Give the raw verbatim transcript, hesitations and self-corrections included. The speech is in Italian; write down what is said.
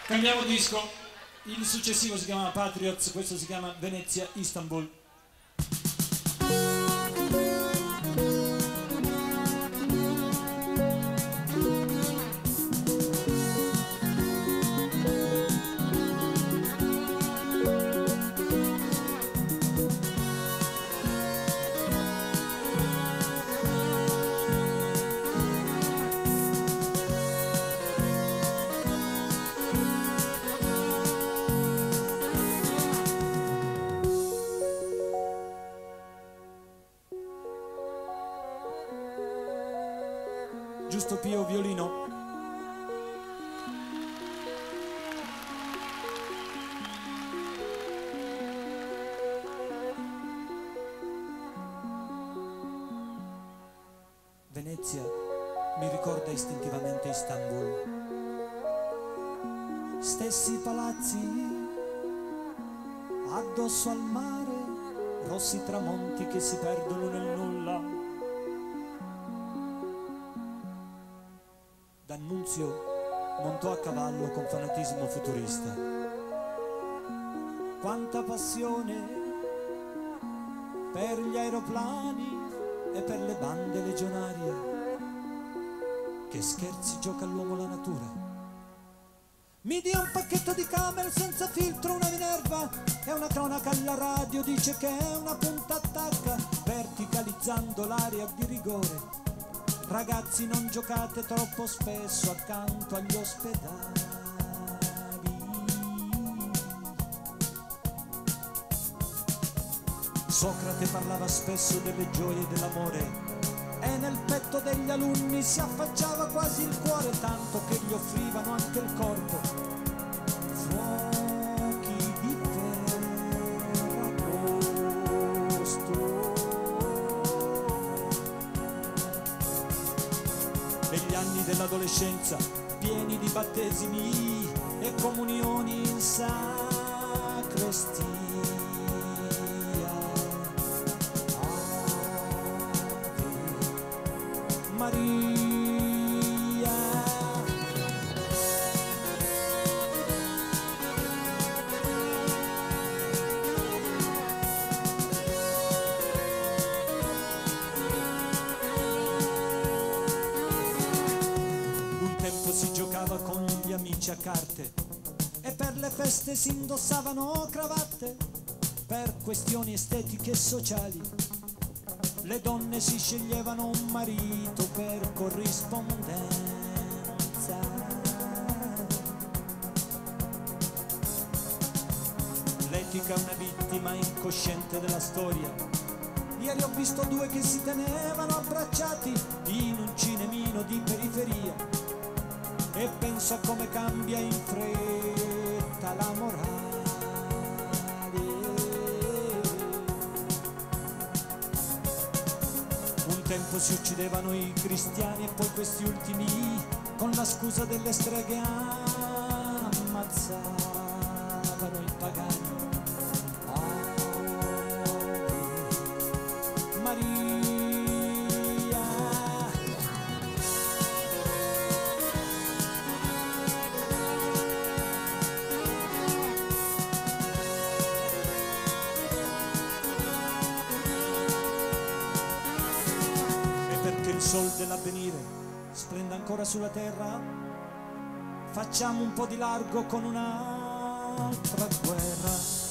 Cambiamo disco, il successivo si chiama Patriots, questo si chiama Venezia Istanbul. Giusto Pio, violino. Venezia mi ricorda istintivamente Istanbul. Stessi palazzi addosso al mare, rossi tramonti che si perdono nel nulla. D'Annunzio montò a cavallo con fanatismo futurista. Quanta passione per gli aeroplani e per le bande legionarie. Che scherzi gioca all'uomo la natura. Mi dia un pacchetto di Camel senza filtro, una Minerva e una cronaca alla radio dice che è una punta attacca, verticalizzando l'area di rigore. Ragazzi, non giocate troppo spesso accanto agli ospedali. Socrate parlava spesso delle gioie dell'amore e nel petto degli alunni si affacciava quasi il cuore, tanto che gli offrivano anche il corpo. Fuochi di Ferragosto. Negli anni dell'adolescenza, pieni di battesimi e comunioni in sacrestia. Ave Maria. Si giocava con gli amici a carte e per le feste si indossavano cravatte. Per questioni estetiche e sociali le donne si sceglievano un marito per corrispondenza. L'etica è una vittima incosciente della storia. Ieri ho visto due che si tenevano abbracciati in un cinemino di periferia e penso a come cambia in fretta la morale. Un tempo si uccidevano i cristiani e poi questi ultimi, con la scusa delle streghe, ammazzavano i pagani. Ave Maria. Il sol dell'avvenire splende ancora sulla terra, facciamo un po' di largo con un'altra guerra.